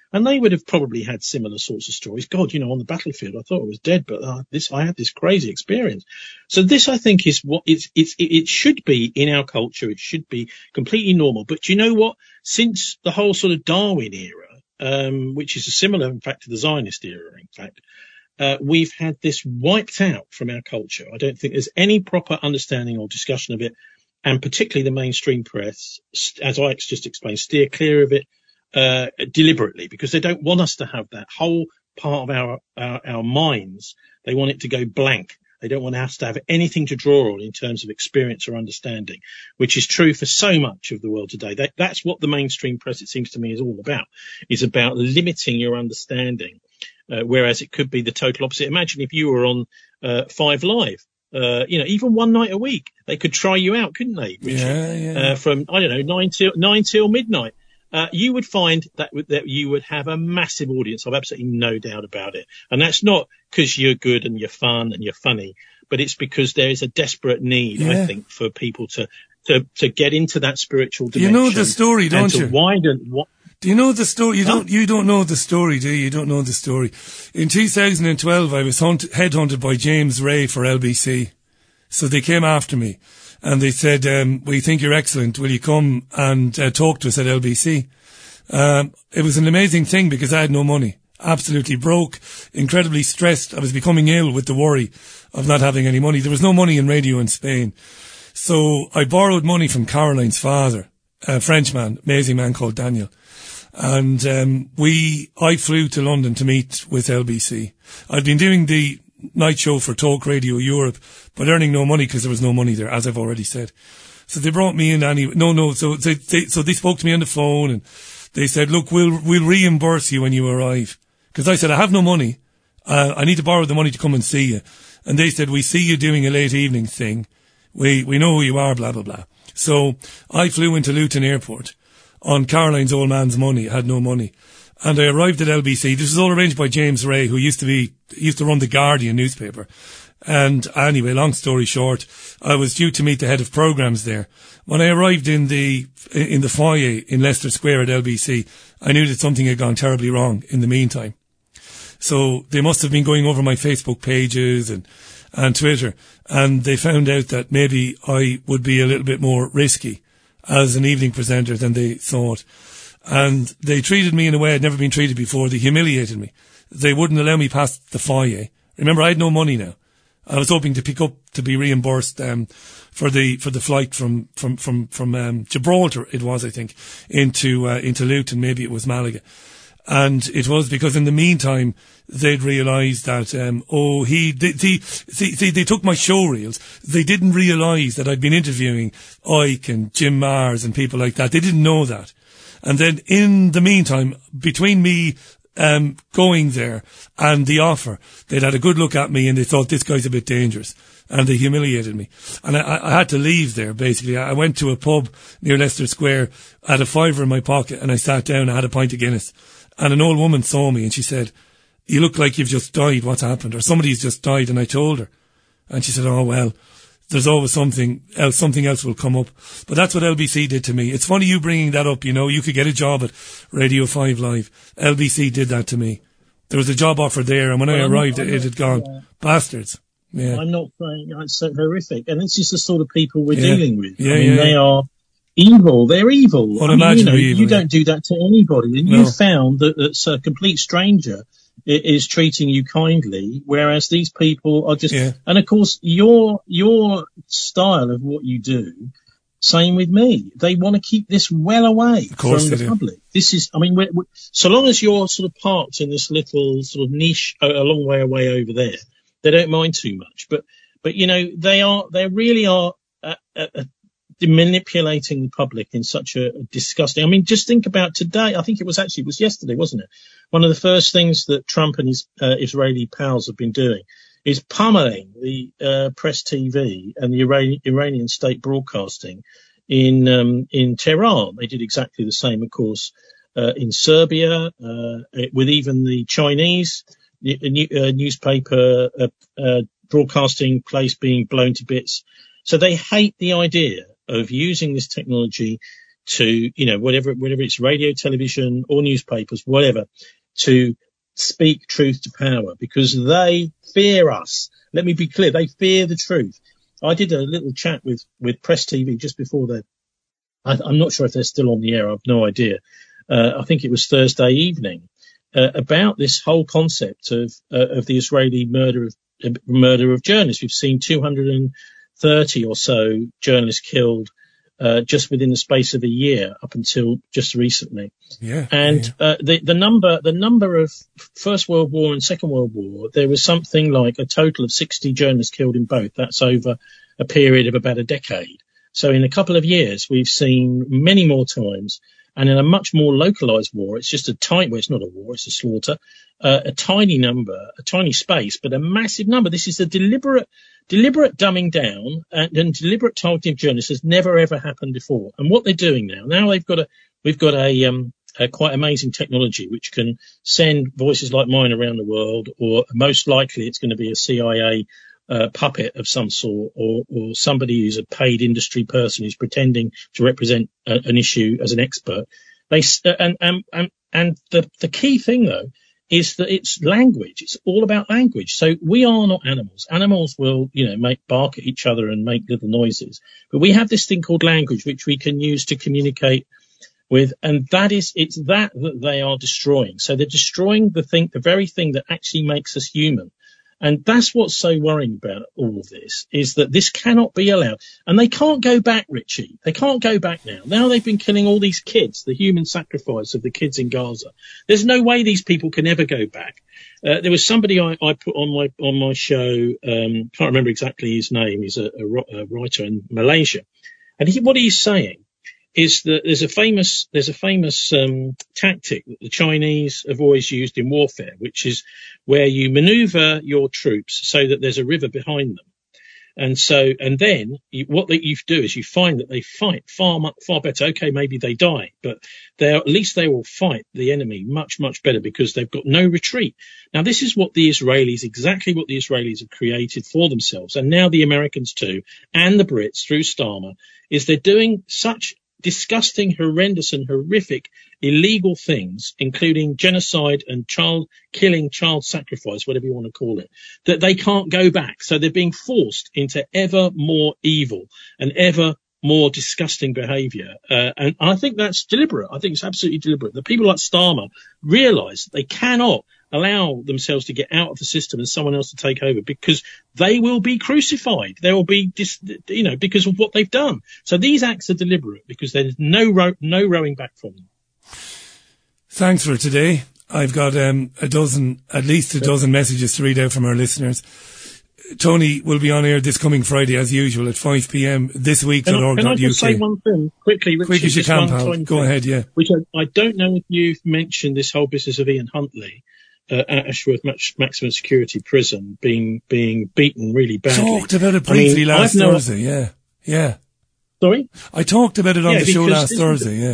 And they would have probably had similar sorts of stories. God, you know, on the battlefield, I thought I was dead, but uh, this, I had this crazy experience. So this, I think, is what it's, it's, it should be in our culture. It should be completely normal. But you know what? Since the whole sort of Darwin era, um, which is a similar, in fact, to the Zionist era, in fact, uh, we've had this wiped out from our culture. I don't think there's any proper understanding or discussion of it. And particularly the mainstream press, as Ike's just explained, steer clear of it. Uh, deliberately, because they don't want us to have that whole part of our, our our minds. They want it to go blank. They don't want us to have anything to draw on in terms of experience or understanding, which is true for so much of the world today. That, that's what the mainstream press, it seems to me, is all about, is about limiting your understanding, uh, whereas it could be the total opposite. Imagine if you were on uh, Five Live. Uh, you know, even one night a week, they could try you out, couldn't they? Richard? Yeah, yeah. Uh, from, I don't know, nine till, nine till midnight. Uh, you would find that, that you would have a massive audience. I've absolutely no doubt about it. And that's not because you're good and you're fun and you're funny, but it's because there is a desperate need, yeah. I think, for people to, to, to get into that spiritual dimension. You know the story, don't you? Widen what, do you know the story? You huh? don't, you don't know the story, do you? You don't know the story. In two thousand twelve, I was hunt, headhunted by James Ray for L B C. So they came after me. And they said, um, we think you're excellent. Will you come and uh, talk to us at L B C? Um, it was an amazing thing because I had no money. Absolutely broke, incredibly stressed. I was becoming ill with the worry of not having any money. There was no money in radio in Spain. So I borrowed money from Caroline's father, a Frenchman, amazing man called Daniel. And um, we, I flew to London to meet with L B C. I'd been doing the night show for Talk Radio Europe, but earning no money because there was no money there, as I've already said. So they brought me in anyway. No, no. So they, they, so they spoke to me on the phone and they said, look, we'll, we'll reimburse you when you arrive. Cause I said, I have no money. Uh, I need to borrow the money to come and see you. And they said, we see you doing a late evening thing. We, we know who you are, blah, blah, blah. So I flew into Luton Airport on Caroline's old man's money. I had no money. And I arrived at L B C. This was all arranged by James Ray, who used to be, used to run the Guardian newspaper. And anyway, long story short, I was due to meet the head of programs there. When I arrived in the, in the foyer in Leicester Square at L B C, I knew that something had gone terribly wrong in the meantime. So they must have been going over my Facebook pages and, and Twitter. And they found out that maybe I would be a little bit more risky as an evening presenter than they thought. And they treated me in a way I'd never been treated before. They humiliated me. They wouldn't allow me past the foyer. Remember, I had no money now. I was hoping to pick up, to be reimbursed, um, for the, for the flight from, from, from, from, um, Gibraltar, it was, I think, into, uh, into Luton. Maybe it was Malaga. And it was because in the meantime, they'd realised that, um, oh, he, they, they, they, they took my show reels. They didn't realise that I'd been interviewing Ike and Jim Mars and people like that. They didn't know that. And then in the meantime, between me, um, going there and the offer, they'd had a good look at me and they thought this guy's a bit dangerous. And they humiliated me. And I, I had to leave there, basically. I went to a pub near Leicester Square, I had a fiver in my pocket and I sat down, I had a pint of Guinness. And an old woman saw me and she said, you look like you've just died, what's happened? Or somebody's just died. And I told her. And she said, oh well, there's always something else, something else will come up. But that's what L B C did to me. It's funny you bringing that up, you know, you could get a job at Radio five Live. L B C did that to me. There was a job offer there and when well, I arrived, not, it, it had gone. Yeah. Bastards. Yeah. I'm not saying it's so horrific. And this is the sort of people we're yeah. dealing with. Yeah, I mean, yeah. they are evil. They're evil. I mean, you know, evil, you don't do that to anybody. And no. you found that, that a complete stranger is treating you kindly, whereas these people are just, yeah. and of course your, your style of what you do, same with me. They want to keep this well away from the do. public. This is, I mean, we're, we're, so long as you're sort of parked in this little sort of niche a, a long way away over there, they don't mind too much. But, but you know, they are, they really are, uh, uh, manipulating the public in such a, a disgusting. I mean, just think about today. I think it was actually, it was yesterday, wasn't it? One of the first things that Trump and his uh, Israeli pals have been doing is pummeling the uh, press T V and the Iranian, Iranian state broadcasting in um, in Tehran. They did exactly the same, of course, uh, in Serbia, uh, with even the Chinese uh, newspaper uh, uh, broadcasting place being blown to bits. So they hate the idea of using this technology to, you know, whatever, whatever it's radio, television or newspapers, whatever, to speak truth to power because they fear us. Let me be clear. They fear the truth. I did a little chat with, with Press T V just before that. I'm not sure if they're still on the air. I've no idea. Uh, I think it was Thursday evening uh, about this whole concept of uh, of the Israeli murder of uh, murder of journalists. We've seen two hundred thirty or so journalists killed uh, just within the space of a year up until just recently. Yeah, and yeah. Uh, the the number the number of First World War and Second World War, there was something like a total of sixty journalists killed in both. That's over a period of about a decade. So in a couple of years, we've seen many more times, and in a much more localized war, it's just a tiny, well, it's not a war, it's a slaughter, uh, a tiny number, a tiny space, but a massive number. This is a deliberate, deliberate dumbing down and, and deliberate targeting of journalists has never ever happened before. And what they're doing now, now they've got a, we've got a, um, a quite amazing technology which can send voices like mine around the world, or most likely it's going to be a C I A Uh, puppet of some sort, or, or somebody who's a paid industry person who's pretending to represent a, an issue as an expert. They and and and, and the, the key thing though is that it's language. It's all about language. So we are not animals. Animals will, you know, make bark at each other and make little noises, but we have this thing called language which we can use to communicate with, and that is it's that that they are destroying. So they're destroying the thing, the very thing that actually makes us human. And that's what's so worrying about all of this, is that this cannot be allowed. And they can't go back, Richie. They can't go back now. Now they've been killing all these kids, the human sacrifice of the kids in Gaza. There's no way these people can ever go back. Uh, there was somebody I, I put on my on my show, um, can't remember exactly his name. He's a, a, a writer in Malaysia. And he, what he's saying is that there's a famous there's a famous um, tactic that the Chinese have always used in warfare, which is where you maneuver your troops so that there's a river behind them, and so and then you, what that you do is you find that they fight far much, far better. Okay, maybe they die, but they at least they will fight the enemy much much better because they've got no retreat. Now this is what the Israelis exactly what the Israelis have created for themselves, and now the Americans too, and the Brits through Starmer, is they're doing such disgusting, horrendous and horrific illegal things, including genocide and child killing, child sacrifice, whatever you want to call it, that they can't go back. So they're being forced into ever more evil and ever more disgusting behaviour. Uh, and I think that's deliberate. I think it's absolutely deliberate. The people like Starmer realise that they cannot allow themselves to get out of the system and someone else to take over, because they will be crucified. They will be, dis, you know, because of what they've done. So these acts are deliberate because there's no ro- no rowing back from them. Thanks for today. I've got um, a dozen, at least a dozen messages to read out from our listeners. Tony will be on air this coming Friday, as usual, at five p.m. this week. Can I, can I just say one thing quickly, Richard? Quick as you can, pal. Go thing, ahead, yeah. Which I, I don't know if you've mentioned this whole business of Ian Huntley uh, at Ashworth Max, Maximum Security Prison being being beaten really badly. Talked about it briefly I mean, last no, Thursday, yeah. Yeah. Sorry? I talked about it on yeah, the show last Thursday, yeah.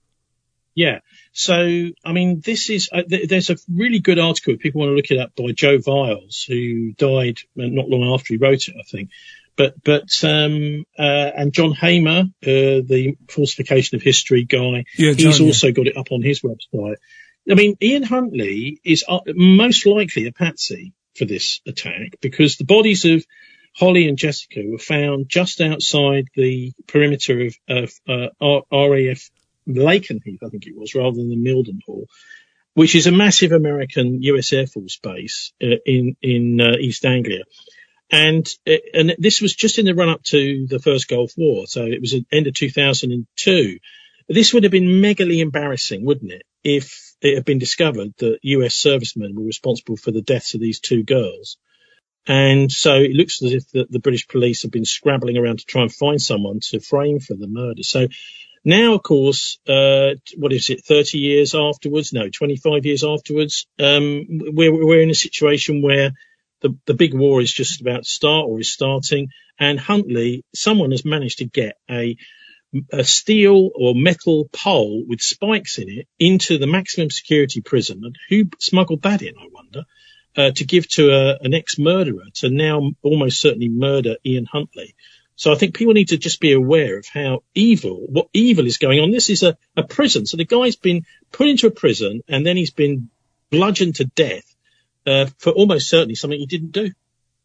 Yeah. So, I mean, this is, uh, th- there's a really good article, if people want to look it up, by Joe Viles, who died not long after he wrote it, I think. But, but, um, uh, and John Hamer, uh, the falsification of history guy, yeah, John, he's also yeah. got it up on his website. I mean, Ian Huntley is uh, most likely a patsy for this attack, because the bodies of Holly and Jessica were found just outside the perimeter of, of uh, R A F Lakenheath, I think it was, rather than Mildenhall, which is a massive American U S Air Force base uh, in in uh, East Anglia, and uh, and this was just in the run up to the first Gulf War, so it was at the end of two thousand two. This would have been megally embarrassing, wouldn't it, if it had been discovered that U S servicemen were responsible for the deaths of these two girls. And so it looks as if the, the British police have been scrabbling around to try and find someone to frame for the murder. So now, of course, uh, what is it, thirty years afterwards? No, twenty-five years afterwards, um, we're, we're in a situation where the, the big war is just about to start, or is starting. And Huntley, someone has managed to get a, a steel or metal pole with spikes in it into the maximum security prison. And who smuggled that in, I wonder, uh, to give to a, an ex-murderer to now almost certainly murder Ian Huntley. So I think people need to just be aware of how evil, what evil is going on. This is a, a prison. So the guy's been put into a prison and then he's been bludgeoned to death uh, for almost certainly something he didn't do.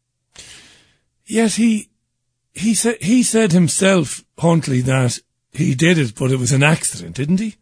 Yes, he he said he said himself, Huntley, that he did it, but it was an accident, didn't he?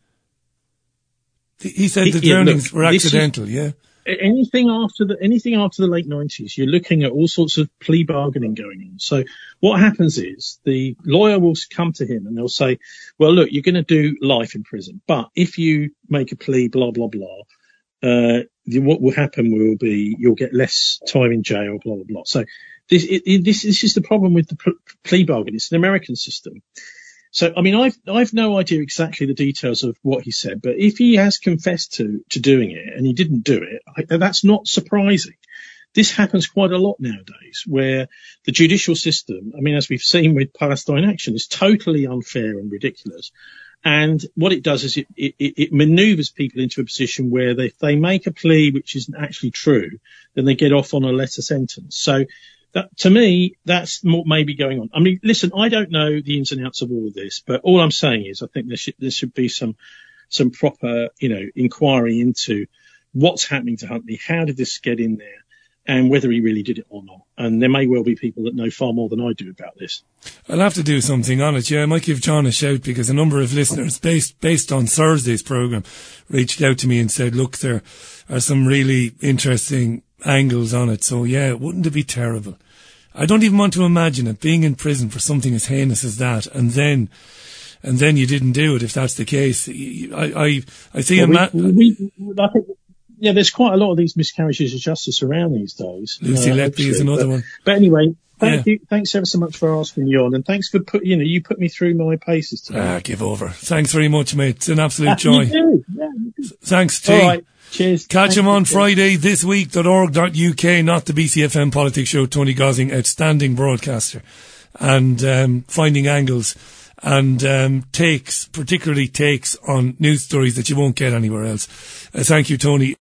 He said the yeah, drownings look, were accidental, is, yeah. Anything after the anything after the late nineties, you're looking at all sorts of plea bargaining going on. So what happens is the lawyer will come to him and they'll say, well, look, you're going to do life in prison, but if you make a plea, blah, blah, blah, uh, what will happen will be you'll get less time in jail, blah, blah, blah. So this, it, it, this, this is the problem with the plea bargain. It's an American system. So, I mean, I've, I've no idea exactly the details of what he said, but if he has confessed to, to doing it and he didn't do it, I, that's not surprising. This happens quite a lot nowadays where the judicial system, I mean, as we've seen with Palestine Action, is totally unfair and ridiculous. And what it does is it, it, it maneuvers people into a position where they, if they make a plea which isn't actually true, then they get off on a lesser sentence. So, That, to me, that's what may be going on. I mean, listen, I don't know the ins and outs of all of this, but all I'm saying is I think there should, there should be some, some proper, you know, inquiry into what's happening to Huntley, how did this get in there, and whether he really did it or not. And there may well be people that know far more than I do about this. I'll have to do something on it, yeah. I might give John a shout because a number of listeners, based, based on Thursday's programme, reached out to me and said, look, there are some really interesting angles on it. So yeah, wouldn't it be terrible? I don't even want to imagine it, being in prison for something as heinous as that, and then, and then you didn't do it. If that's the case, I, I, I see well, a man. We, we, I think, yeah, there's quite a lot of these miscarriages of justice around these days. Lucy uh, Letby is another but, one. But anyway, thank yeah. you. Thanks ever so much for asking me on, and thanks for put, you know, you put me through my paces today. Ah, give over. Thanks very much, mate. It's an absolute joy. You do. Yeah, you do. Thanks, T. All right. Cheers. Catch Thank him on you. Friday, this week dot org dot U K, not the B C F M Politics Show. Tony Gosling, outstanding broadcaster, and um, finding angles and um, takes, particularly takes on news stories that you won't get anywhere else. Uh, thank you, Tony.